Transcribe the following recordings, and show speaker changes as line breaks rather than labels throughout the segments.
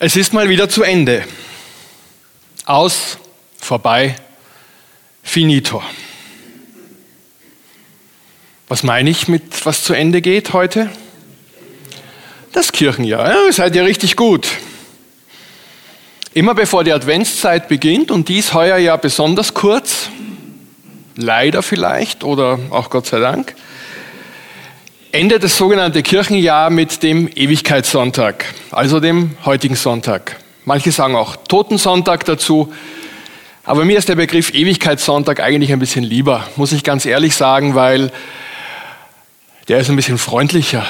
Es ist mal wieder zu Ende. Aus, vorbei, finito. Was meine ich mit was zu Ende geht heute? Das Kirchenjahr. Ja, seid ihr richtig gut. Immer bevor die Adventszeit beginnt, und dies heuer ja besonders kurz, leider vielleicht oder auch Gott sei Dank, endet das sogenannte Kirchenjahr mit dem Ewigkeitssonntag, also dem heutigen Sonntag. Manche sagen auch Totensonntag dazu, aber mir ist der Begriff Ewigkeitssonntag eigentlich ein bisschen lieber, muss ich ganz ehrlich sagen, weil der ist ein bisschen freundlicher.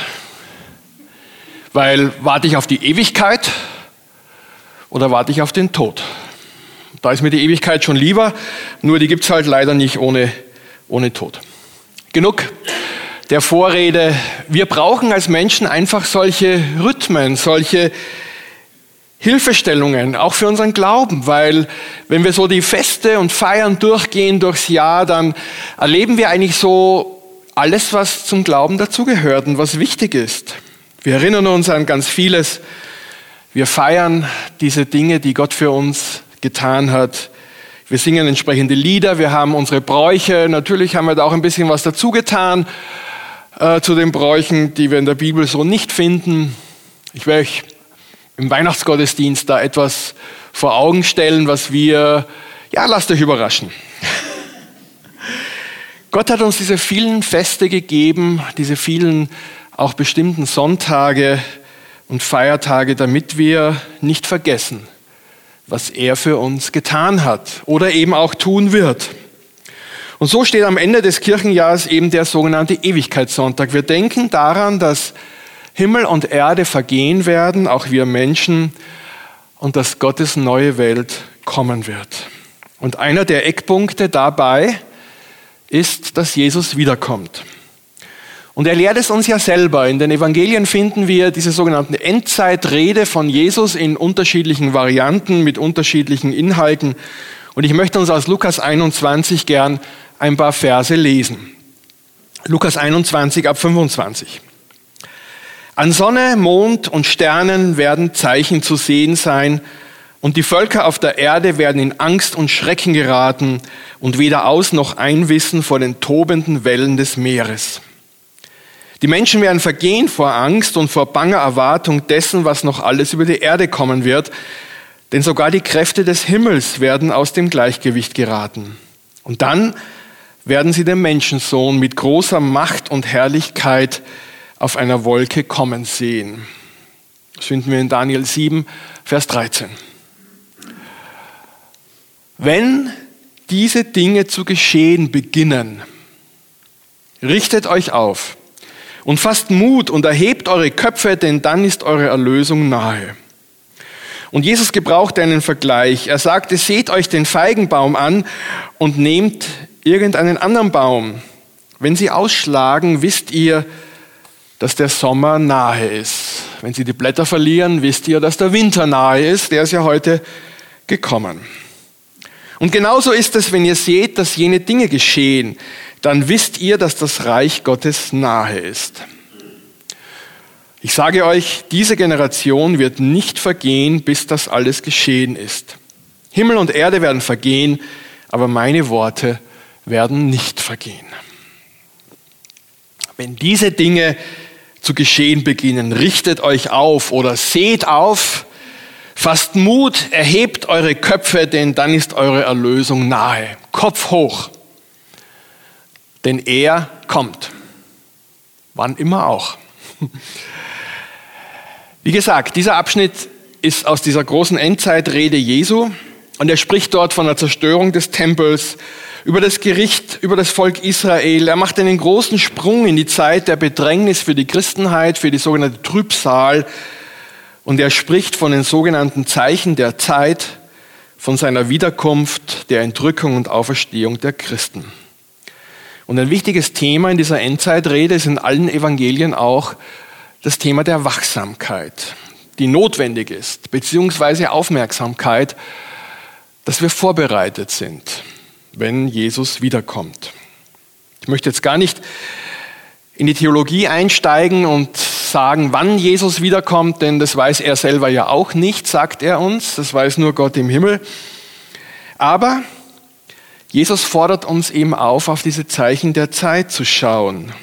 Weil warte ich auf die Ewigkeit oder warte ich auf den Tod? Da ist mir die Ewigkeit schon lieber, nur die gibt es halt leider nicht ohne Tod. Genug der Vorrede. Wir brauchen als Menschen einfach solche Rhythmen, solche Hilfestellungen, auch für unseren Glauben, weil wenn wir so die Feste und Feiern durchgehen durchs Jahr, dann erleben wir eigentlich so alles, was zum Glauben dazugehört und was wichtig ist. Wir erinnern uns an ganz vieles. Wir feiern diese Dinge, die Gott für uns getan hat. Wir singen entsprechende Lieder, wir haben unsere Bräuche. Natürlich haben wir da auch ein bisschen was dazu getan zu den Bräuchen, die wir in der Bibel so nicht finden. Ich werde euch im Weihnachtsgottesdienst da etwas vor Augen stellen, was wir, lasst euch überraschen. Gott hat uns diese vielen Feste gegeben, diese vielen auch bestimmten Sonntage und Feiertage, damit wir nicht vergessen, was er für uns getan hat oder eben auch tun wird. Und so steht am Ende des Kirchenjahres eben der sogenannte Ewigkeitssonntag. Wir denken daran, dass Himmel und Erde vergehen werden, auch wir Menschen, und dass Gottes neue Welt kommen wird. Und einer der Eckpunkte dabei ist, dass Jesus wiederkommt. Und er lehrt es uns ja selber. In den Evangelien finden wir diese sogenannten Endzeitrede von Jesus in unterschiedlichen Varianten mit unterschiedlichen Inhalten. Und ich möchte uns aus Lukas 21 gern ein paar Verse lesen. Lukas 21 ab 25. An Sonne, Mond und Sternen werden Zeichen zu sehen sein, und die Völker auf der Erde werden in Angst und Schrecken geraten und weder aus noch ein wissen vor den tobenden Wellen des Meeres. Die Menschen werden vergehen vor Angst und vor banger Erwartung dessen, was noch alles über die Erde kommen wird, denn sogar die Kräfte des Himmels werden aus dem Gleichgewicht geraten. Und dann werden sie den Menschensohn mit großer Macht und Herrlichkeit auf einer Wolke kommen sehen. Das finden wir in Daniel 7, Vers 13. Wenn diese Dinge zu geschehen beginnen, richtet euch auf und fasst Mut und erhebt eure Köpfe, denn dann ist eure Erlösung nahe. Und Jesus gebraucht einen Vergleich. Er sagte, seht euch den Feigenbaum an und nehmt irgendeinen anderen Baum. Wenn sie ausschlagen, wisst ihr, dass der Sommer nahe ist. Wenn sie die Blätter verlieren, wisst ihr, dass der Winter nahe ist. Der ist ja heute gekommen. Und genauso ist es, wenn ihr seht, dass jene Dinge geschehen, dann wisst ihr, dass das Reich Gottes nahe ist. Ich sage euch, diese Generation wird nicht vergehen, bis das alles geschehen ist. Himmel und Erde werden vergehen, aber meine Worte werden nicht vergehen. Wenn diese Dinge zu geschehen beginnen, richtet euch auf oder seht auf, fasst Mut, erhebt eure Köpfe, denn dann ist eure Erlösung nahe. Kopf hoch, denn er kommt. Wann immer auch. Wie gesagt, dieser Abschnitt ist aus dieser großen Endzeitrede Jesu und er spricht dort von der Zerstörung des Tempels, über das Gericht, über das Volk Israel. Er macht einen großen Sprung in die Zeit der Bedrängnis für die Christenheit, für die sogenannte Trübsal. Und er spricht von den sogenannten Zeichen der Zeit, von seiner Wiederkunft, der Entrückung und Auferstehung der Christen. Und ein wichtiges Thema in dieser Endzeitrede ist in allen Evangelien auch das Thema der Wachsamkeit, die notwendig ist, beziehungsweise Aufmerksamkeit, dass wir vorbereitet sind, wenn Jesus wiederkommt. Ich möchte jetzt gar nicht in die Theologie einsteigen und sagen, wann Jesus wiederkommt, denn das weiß er selber ja auch nicht, sagt er uns. Das weiß nur Gott im Himmel. Aber Jesus fordert uns eben auf diese Zeichen der Zeit zu schauen.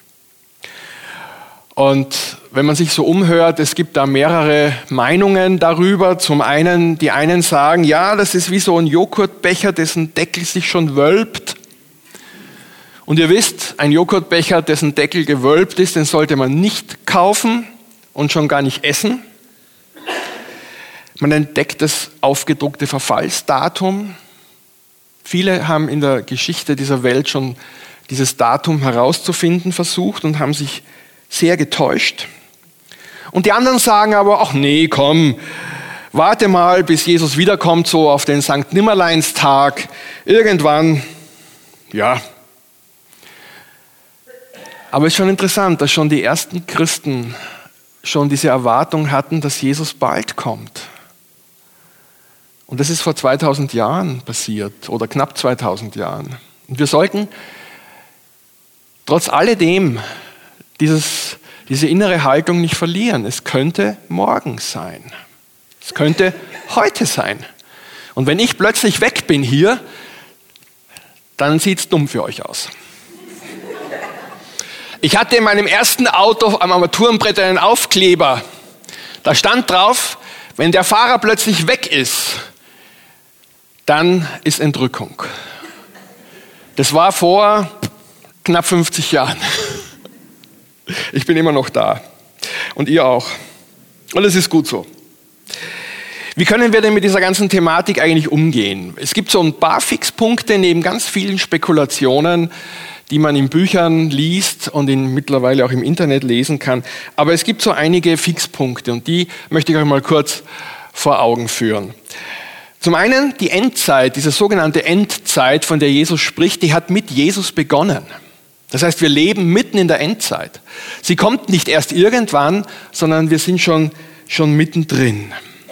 Und wenn man sich so umhört, es gibt da mehrere Meinungen darüber. Zum einen, die einen sagen, ja, das ist wie so ein Joghurtbecher, dessen Deckel sich schon wölbt. Und ihr wisst, ein Joghurtbecher, dessen Deckel gewölbt ist, den sollte man nicht kaufen und schon gar nicht essen. Man entdeckt das aufgedruckte Verfallsdatum. Viele haben in der Geschichte dieser Welt schon dieses Datum herauszufinden versucht und haben sich sehr getäuscht. Und die anderen sagen aber, ach nee, komm, warte mal, bis Jesus wiederkommt, so auf den Sankt Nimmerleinstag, irgendwann, ja. Aber es ist schon interessant, dass schon die ersten Christen schon diese Erwartung hatten, dass Jesus bald kommt. Und das ist vor 2000 Jahren passiert oder knapp 2000 Jahren. Und wir sollten trotz alledem diese innere Haltung nicht verlieren. Es könnte morgen sein. Es könnte heute sein. Und wenn ich plötzlich weg bin hier, dann sieht es dumm für euch aus. Ich hatte in meinem ersten Auto am Armaturenbrett einen Aufkleber. Da stand drauf, wenn der Fahrer plötzlich weg ist, dann ist Entrückung. Das war vor knapp 50 Jahren. Ich bin immer noch da. Und ihr auch. Und es ist gut so. Wie können wir denn mit dieser ganzen Thematik eigentlich umgehen? Es gibt so ein paar Fixpunkte neben ganz vielen Spekulationen, die man in Büchern liest und mittlerweile auch im Internet lesen kann. Aber es gibt so einige Fixpunkte und die möchte ich euch mal kurz vor Augen führen. Zum einen die Endzeit, diese sogenannte Endzeit, von der Jesus spricht, die hat mit Jesus begonnen. Das heißt, wir leben mitten in der Endzeit. Sie kommt nicht erst irgendwann, sondern wir sind schon mittendrin.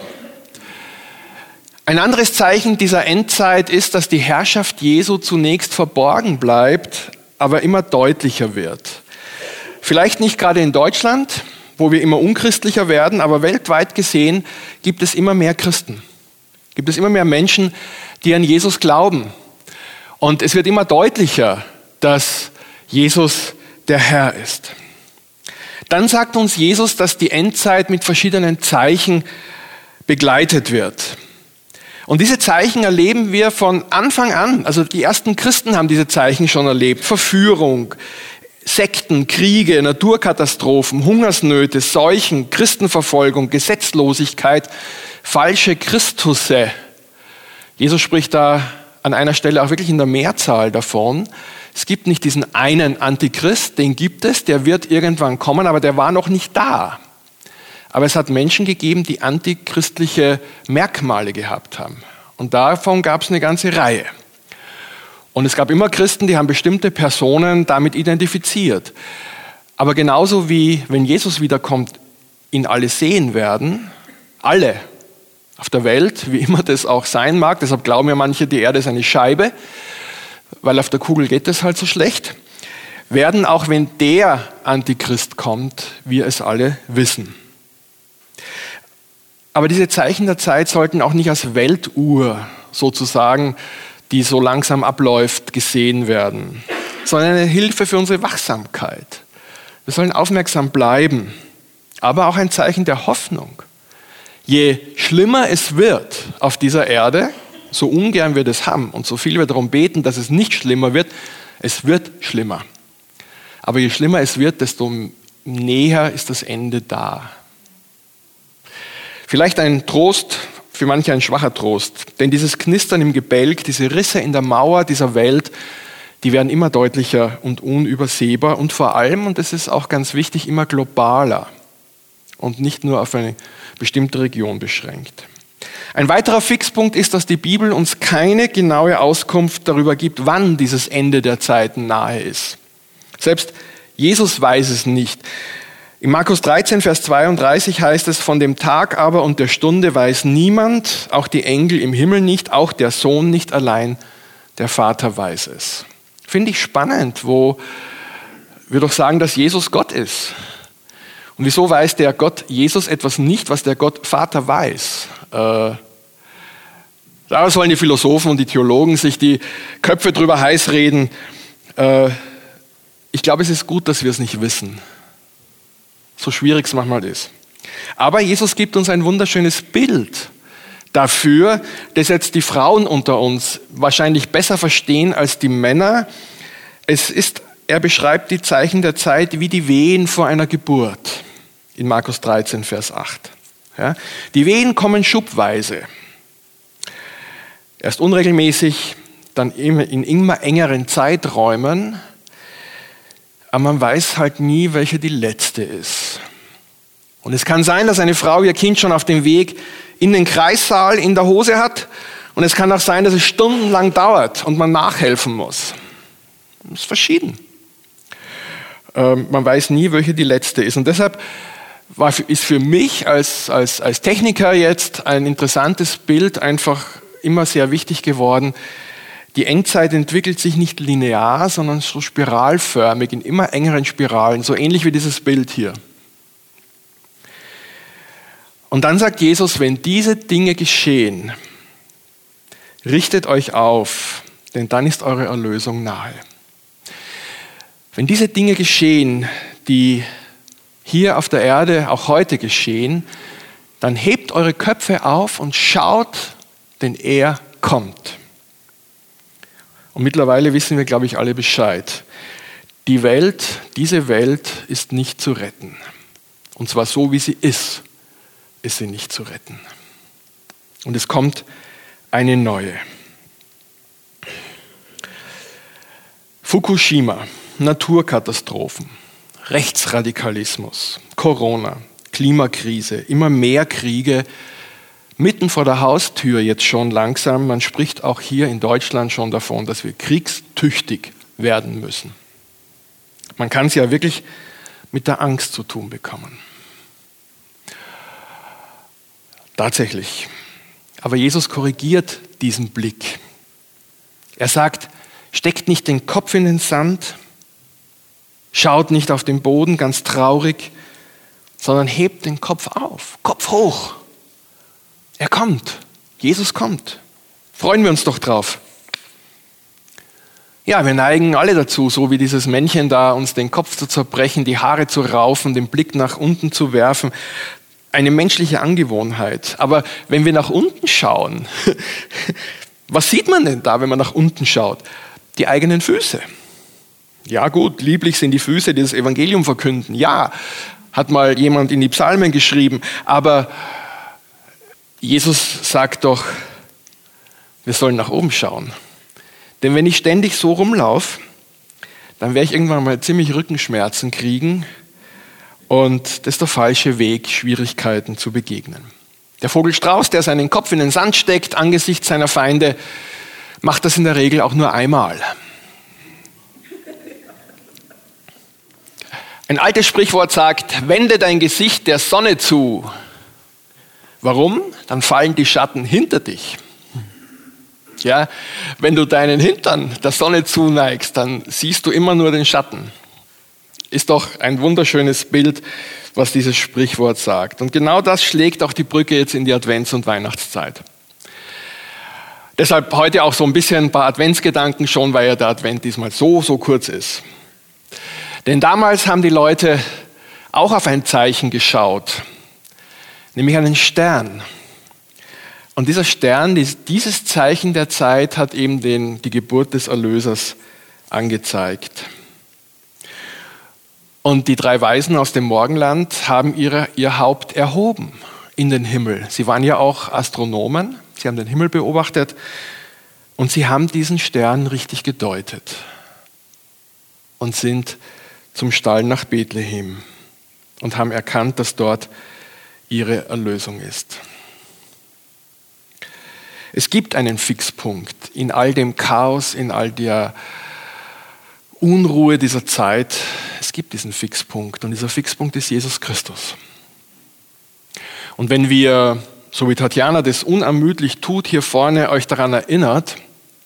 Ein anderes Zeichen dieser Endzeit ist, dass die Herrschaft Jesu zunächst verborgen bleibt, aber immer deutlicher wird. Vielleicht nicht gerade in Deutschland, wo wir immer unchristlicher werden, aber weltweit gesehen gibt es immer mehr Christen. Gibt es immer mehr Menschen, die an Jesus glauben. Und es wird immer deutlicher, dass Jesus der Herr ist. Dann sagt uns Jesus, dass die Endzeit mit verschiedenen Zeichen begleitet wird. Und diese Zeichen erleben wir von Anfang an. Also die ersten Christen haben diese Zeichen schon erlebt. Verführung, Sekten, Kriege, Naturkatastrophen, Hungersnöte, Seuchen, Christenverfolgung, Gesetzlosigkeit, falsche Christusse. Jesus spricht da an einer Stelle auch wirklich in der Mehrzahl davon. Es gibt nicht diesen einen Antichrist, den gibt es, der wird irgendwann kommen, aber der war noch nicht da. Aber es hat Menschen gegeben, die antichristliche Merkmale gehabt haben. Und davon gab es eine ganze Reihe. Und es gab immer Christen, die haben bestimmte Personen damit identifiziert. Aber genauso wie, wenn Jesus wiederkommt, ihn alle sehen werden, alle auf der Welt, wie immer das auch sein mag, deshalb glauben ja manche, die Erde ist eine Scheibe, weil auf der Kugel geht es halt so schlecht, werden, auch wenn der Antichrist kommt, wir es alle wissen. Aber diese Zeichen der Zeit sollten auch nicht als Weltuhr sozusagen, die so langsam abläuft, gesehen werden, sondern eine Hilfe für unsere Wachsamkeit. Wir sollen aufmerksam bleiben, aber auch ein Zeichen der Hoffnung. Je schlimmer es wird auf dieser Erde, so ungern wir das haben und so viel wir darum beten, dass es nicht schlimmer wird, es wird schlimmer. Aber je schlimmer es wird, desto näher ist das Ende da. Vielleicht ein Trost, für manche ein schwacher Trost, denn dieses Knistern im Gebälk, diese Risse in der Mauer dieser Welt, die werden immer deutlicher und unübersehbar und vor allem, und das ist auch ganz wichtig, immer globaler und nicht nur auf eine bestimmte Region beschränkt. Ein weiterer Fixpunkt ist, dass die Bibel uns keine genaue Auskunft darüber gibt, wann dieses Ende der Zeiten nahe ist. Selbst Jesus weiß es nicht. In Markus 13, Vers 32 heißt es, von dem Tag aber und der Stunde weiß niemand, auch die Engel im Himmel nicht, auch der Sohn nicht allein, der Vater weiß es. Finde ich spannend, wo wir doch sagen, dass Jesus Gott ist. Und wieso weiß der Gott Jesus etwas nicht, was der Gott Vater weiß? Da sollen die Philosophen und die Theologen sich die Köpfe drüber heiß reden. Ich glaube, es ist gut, dass wir es nicht wissen. So schwierig es manchmal ist. Aber Jesus gibt uns ein wunderschönes Bild dafür, das jetzt die Frauen unter uns wahrscheinlich besser verstehen als die Männer. Er beschreibt die Zeichen der Zeit wie die Wehen vor einer Geburt. In Markus 13, Vers 8. Ja, die Wehen kommen schubweise. Erst unregelmäßig, dann in immer engeren Zeiträumen. Aber man weiß halt nie, welche die letzte ist. Und es kann sein, dass eine Frau ihr Kind schon auf dem Weg in den Kreissaal in der Hose hat. Und es kann auch sein, dass es stundenlang dauert und man nachhelfen muss. Das ist verschieden. Man weiß nie, welche die letzte ist. Und deshalb ist für mich als Techniker jetzt ein interessantes Bild einfach immer sehr wichtig geworden. Die Endzeit entwickelt sich nicht linear, sondern so spiralförmig, in immer engeren Spiralen, so ähnlich wie dieses Bild hier. Und dann sagt Jesus, wenn diese Dinge geschehen, richtet euch auf, denn dann ist eure Erlösung nahe. Wenn diese Dinge geschehen, die hier auf der Erde auch heute geschehen, dann hebt eure Köpfe auf und schaut, denn er kommt. Und mittlerweile wissen wir, glaube ich, alle Bescheid. Diese Welt ist nicht zu retten. Und zwar so, wie sie ist sie nicht zu retten. Und es kommt eine neue. Fukushima, Naturkatastrophen, Rechtsradikalismus, Corona, Klimakrise, immer mehr Kriege, mitten vor der Haustür jetzt schon langsam. Man spricht auch hier in Deutschland schon davon, dass wir kriegstüchtig werden müssen. Man kann es ja wirklich mit der Angst zu tun bekommen. Tatsächlich. Aber Jesus korrigiert diesen Blick. Er sagt, steckt nicht den Kopf in den Sand, schaut nicht auf den Boden ganz traurig, sondern hebt den Kopf auf, Kopf hoch. Er kommt, Jesus kommt. Freuen wir uns doch drauf. Ja, wir neigen alle dazu, so wie dieses Männchen da, uns den Kopf zu zerbrechen, die Haare zu raufen, den Blick nach unten zu werfen. Eine menschliche Angewohnheit. Aber wenn wir nach unten schauen, was sieht man denn da, wenn man nach unten schaut? Die eigenen Füße. Ja gut, lieblich sind die Füße, die das Evangelium verkünden. Ja, hat mal jemand in die Psalmen geschrieben. Aber Jesus sagt doch, wir sollen nach oben schauen. Denn wenn ich ständig so rumlaufe, dann werde ich irgendwann mal ziemlich Rückenschmerzen kriegen. Und das ist der falsche Weg, Schwierigkeiten zu begegnen. Der Vogel Strauß, der seinen Kopf in den Sand steckt angesichts seiner Feinde, macht das in der Regel auch nur einmal. Ein altes Sprichwort sagt, wende dein Gesicht der Sonne zu. Warum? Dann fallen die Schatten hinter dich. Ja, wenn du deinen Hintern der Sonne zuneigst, dann siehst du immer nur den Schatten. Ist doch ein wunderschönes Bild, was dieses Sprichwort sagt. Und genau das schlägt auch die Brücke jetzt in die Advents- und Weihnachtszeit. Deshalb heute auch so ein bisschen ein paar Adventsgedanken schon, weil ja der Advent diesmal so kurz ist. Denn damals haben die Leute auch auf ein Zeichen geschaut, nämlich einen Stern. Und dieser Stern, dieses Zeichen der Zeit hat eben die Geburt des Erlösers angezeigt. Und die 3 Weisen aus dem Morgenland haben ihr Haupt erhoben in den Himmel. Sie waren ja auch Astronomen, sie haben den Himmel beobachtet und sie haben diesen Stern richtig gedeutet und sind zum Stall nach Bethlehem und haben erkannt, dass dort ihre Erlösung ist. Es gibt einen Fixpunkt in all dem Chaos, in all der Unruhe dieser Zeit. Es gibt diesen Fixpunkt und dieser Fixpunkt ist Jesus Christus. Und wenn wir, so wie Tatjana das unermüdlich tut, hier vorne euch daran erinnert,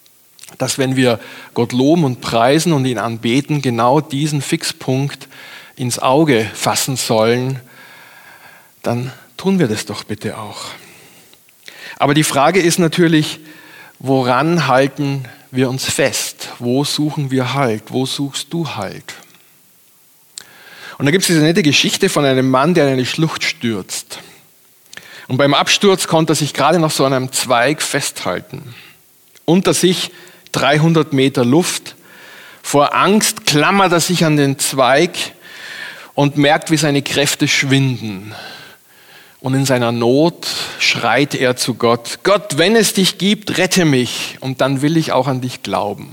dass wenn wir Gott loben und preisen und ihn anbeten, genau diesen Fixpunkt ins Auge fassen sollen, dann tun wir das doch bitte auch. Aber die Frage ist natürlich, woran halten wir uns fest? Wo suchen wir Halt? Wo suchst du Halt? Und da gibt es diese nette Geschichte von einem Mann, der in eine Schlucht stürzt. Und beim Absturz konnte er sich gerade noch so an einem Zweig festhalten. Unter sich 300 Meter Luft. Vor Angst klammert er sich an den Zweig und merkt, wie seine Kräfte schwinden. Und in seiner Not schreit er zu Gott: Gott, wenn es dich gibt, rette mich, und dann will ich auch an dich glauben.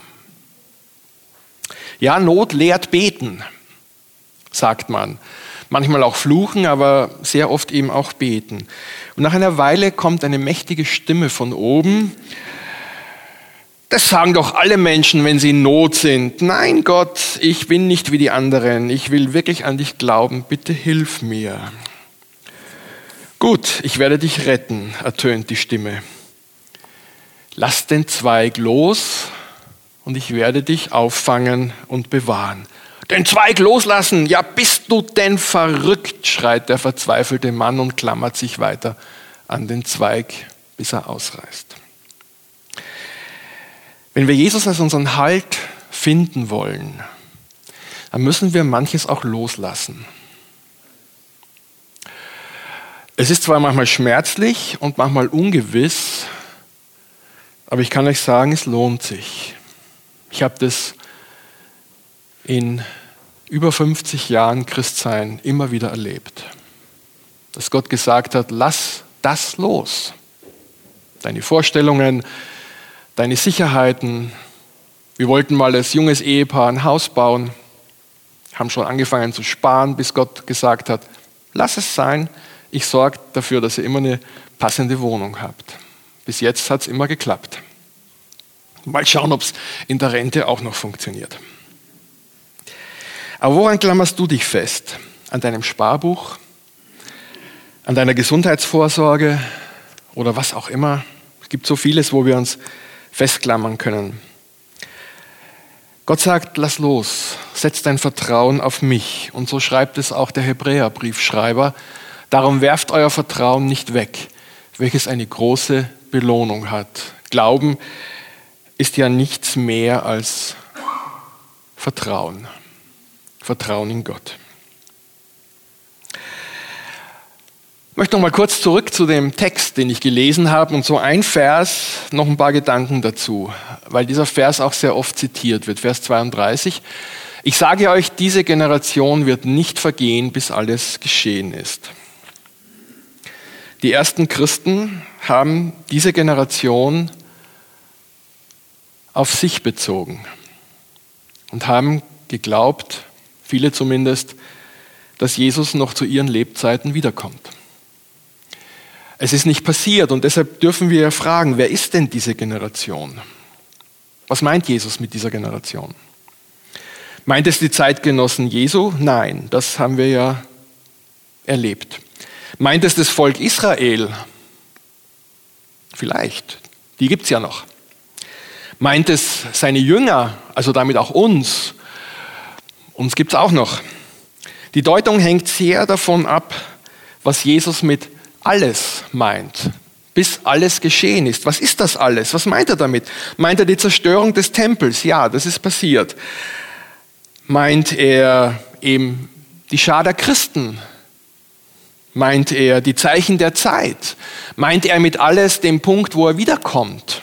Ja, Not lehrt beten, sagt man. Manchmal auch fluchen, aber sehr oft eben auch beten. Und nach einer Weile kommt eine mächtige Stimme von oben: Das sagen doch alle Menschen, wenn sie in Not sind. Nein, Gott, ich bin nicht wie die anderen. Ich will wirklich an dich glauben. Bitte hilf mir. Gut, ich werde dich retten, ertönt die Stimme. Lass den Zweig los und ich werde dich auffangen und bewahren. Den Zweig loslassen? Ja, bist du denn verrückt, schreit der verzweifelte Mann und klammert sich weiter an den Zweig, bis er ausreißt. Wenn wir Jesus als unseren Halt finden wollen, dann müssen wir manches auch loslassen. Es ist zwar manchmal schmerzlich und manchmal ungewiss, aber ich kann euch sagen, es lohnt sich. Ich habe das in über 50 Jahren Christsein immer wieder erlebt, dass Gott gesagt hat: Lass das los. Deine Vorstellungen, deine Sicherheiten. Wir wollten mal als junges Ehepaar ein Haus bauen, haben schon angefangen zu sparen, bis Gott gesagt hat: Lass es sein. Ich sorge dafür, dass ihr immer eine passende Wohnung habt. Bis jetzt hat es immer geklappt. Mal schauen, ob es in der Rente auch noch funktioniert. Aber woran klammerst du dich fest? An deinem Sparbuch? An deiner Gesundheitsvorsorge? Oder was auch immer? Es gibt so vieles, wo wir uns festklammern können. Gott sagt: Lass los, setz dein Vertrauen auf mich. Und so schreibt es auch der Hebräerbriefschreiber: Darum werft euer Vertrauen nicht weg, welches eine große Belohnung hat. Glauben ist ja nichts mehr als Vertrauen. Vertrauen in Gott. Ich möchte noch mal kurz zurück zu dem Text, den ich gelesen habe, und so ein Vers, noch ein paar Gedanken dazu, weil dieser Vers auch sehr oft zitiert wird. Vers 32. Ich sage euch, diese Generation wird nicht vergehen, bis alles geschehen ist. Die ersten Christen haben diese Generation auf sich bezogen und haben geglaubt, viele zumindest, dass Jesus noch zu ihren Lebzeiten wiederkommt. Es ist nicht passiert und deshalb dürfen wir fragen, wer ist denn diese Generation? Was meint Jesus mit dieser Generation? Meint es die Zeitgenossen Jesu? Nein, das haben wir ja erlebt. Meint es das Volk Israel? Vielleicht, die gibt es ja noch. Meint es seine Jünger, also damit auch uns? Uns gibt es auch noch. Die Deutung hängt sehr davon ab, was Jesus mit alles meint, bis alles geschehen ist. Was ist das alles? Was meint er damit? Meint er die Zerstörung des Tempels? Ja, das ist passiert. Meint er eben die Schar der Christen? Meint er die Zeichen der Zeit? Meint er mit alles den Punkt, wo er wiederkommt?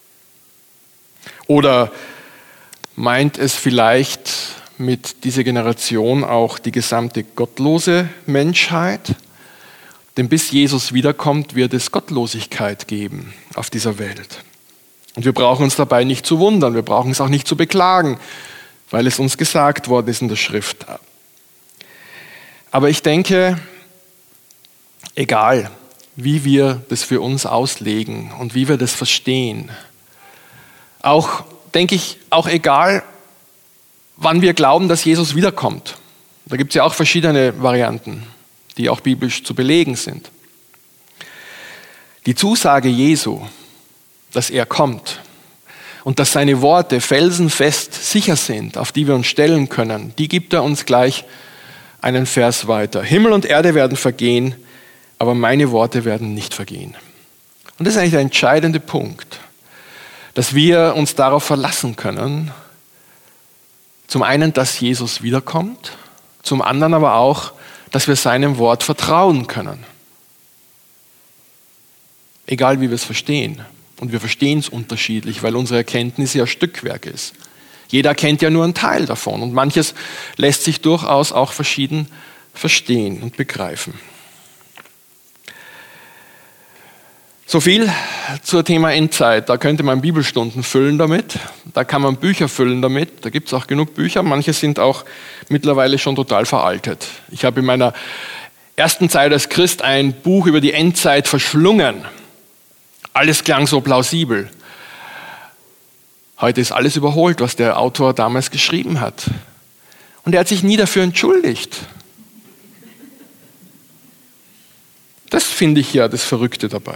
Oder meint es vielleicht mit dieser Generation auch die gesamte gottlose Menschheit? Denn bis Jesus wiederkommt, wird es Gottlosigkeit geben auf dieser Welt. Und wir brauchen uns dabei nicht zu wundern, wir brauchen es auch nicht zu beklagen, weil es uns gesagt worden ist in der Schrift. Aber ich denke, egal wie wir das für uns auslegen und wie wir das verstehen, auch, denke ich, auch egal, wann wir glauben, dass Jesus wiederkommt. Da gibt es ja auch verschiedene Varianten, die auch biblisch zu belegen sind. Die Zusage Jesu, dass er kommt und dass seine Worte felsenfest sicher sind, auf die wir uns stellen können, die gibt er uns gleich einen Vers weiter. Himmel und Erde werden vergehen, aber meine Worte werden nicht vergehen. Und das ist eigentlich der entscheidende Punkt, dass wir uns darauf verlassen können, zum einen, dass Jesus wiederkommt, zum anderen aber auch, dass wir seinem Wort vertrauen können. Egal wie wir es verstehen. Und wir verstehen es unterschiedlich, weil unsere Erkenntnis ja Stückwerk ist. Jeder kennt ja nur einen Teil davon und manches lässt sich durchaus auch verschieden verstehen und begreifen. So viel zum Thema Endzeit. Da könnte man Bibelstunden füllen damit, da kann man Bücher füllen damit, da gibt es auch genug Bücher, manche sind auch mittlerweile schon total veraltet. Ich habe in meiner ersten Zeit als Christ ein Buch über die Endzeit verschlungen. Alles klang so plausibel. Heute ist alles überholt, was der Autor damals geschrieben hat. Und er hat sich nie dafür entschuldigt. Das finde ich ja das Verrückte dabei.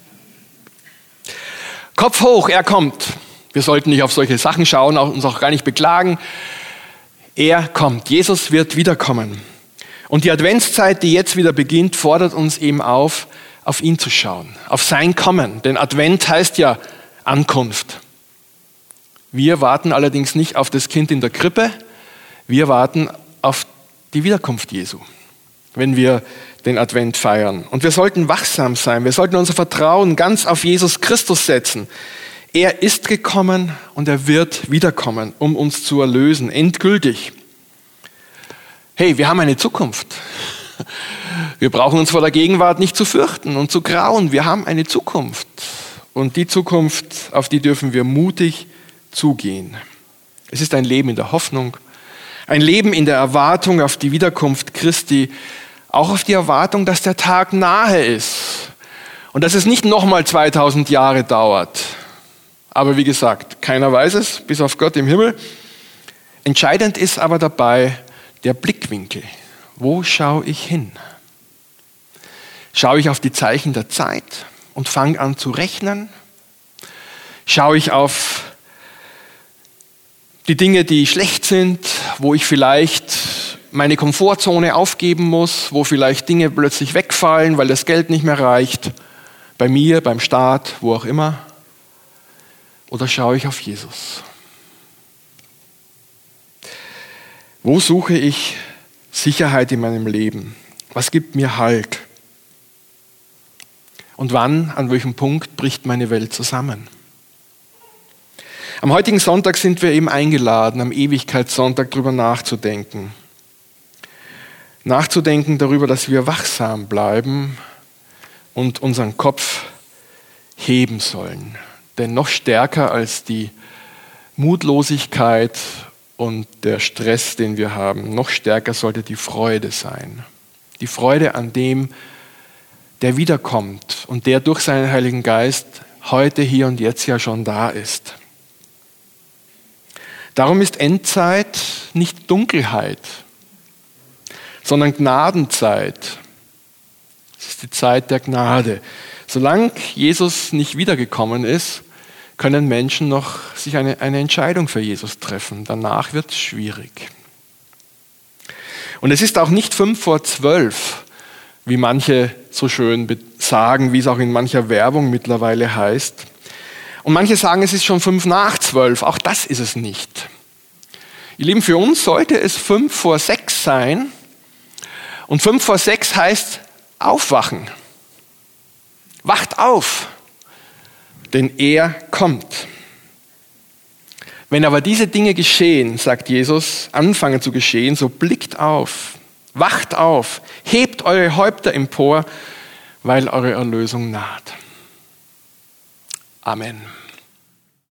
Kopf hoch, er kommt. Wir sollten nicht auf solche Sachen schauen, uns auch gar nicht beklagen. Er kommt. Jesus wird wiederkommen. Und die Adventszeit, die jetzt wieder beginnt, fordert uns eben auf ihn zu schauen, auf sein Kommen. Denn Advent heißt ja Ankunft. Wir warten allerdings nicht auf das Kind in der Krippe, wir warten auf die Wiederkunft Jesu, wenn wir den Advent feiern. Und wir sollten wachsam sein, wir sollten unser Vertrauen ganz auf Jesus Christus setzen. Er ist gekommen und er wird wiederkommen, um uns zu erlösen, endgültig. Hey, wir haben eine Zukunft. Wir brauchen uns vor der Gegenwart nicht zu fürchten und zu grauen. Wir haben eine Zukunft. Und die Zukunft, auf die dürfen wir mutig zugehen. Es ist ein Leben in der Hoffnung, ein Leben in der Erwartung auf die Wiederkunft Christi, auch auf die Erwartung, dass der Tag nahe ist und dass es nicht nochmal 2000 Jahre dauert. Aber wie gesagt, keiner weiß es, bis auf Gott im Himmel. Entscheidend ist aber dabei der Blickwinkel. Wo schaue ich hin? Schaue ich auf die Zeichen der Zeit und fange an zu rechnen? Schaue ich auf die Dinge, die schlecht sind, wo ich vielleicht meine Komfortzone aufgeben muss, wo vielleicht Dinge plötzlich wegfallen, weil das Geld nicht mehr reicht, bei mir, beim Staat, wo auch immer? Oder schaue ich auf Jesus? Wo suche ich Sicherheit in meinem Leben? Was gibt mir Halt? Und wann, an welchem Punkt bricht meine Welt zusammen? Am heutigen Sonntag sind wir eben eingeladen, am Ewigkeitssonntag darüber nachzudenken. Nachzudenken darüber, dass wir wachsam bleiben und unseren Kopf heben sollen. Denn noch stärker als die Mutlosigkeit und der Stress, den wir haben, noch stärker sollte die Freude sein. Die Freude an dem, der wiederkommt und der durch seinen Heiligen Geist heute, hier und jetzt ja schon da ist. Darum ist Endzeit nicht Dunkelheit, sondern Gnadenzeit. Es ist die Zeit der Gnade. Solange Jesus nicht wiedergekommen ist, können Menschen noch sich eine Entscheidung für Jesus treffen. Danach wird es schwierig. Und es ist auch nicht 11:55, wie manche so schön sagen, wie es auch in mancher Werbung mittlerweile heißt. Und manche sagen, es ist schon 11:55. Auch das ist es nicht. Ihr Lieben, für uns sollte es 5:06 sein. Und 5:06 heißt aufwachen. Wacht auf, denn er kommt. Wenn aber diese Dinge geschehen, sagt Jesus, anfangen zu geschehen, so blickt auf, wacht auf, hebt eure Häupter empor, weil eure Erlösung naht. Amen.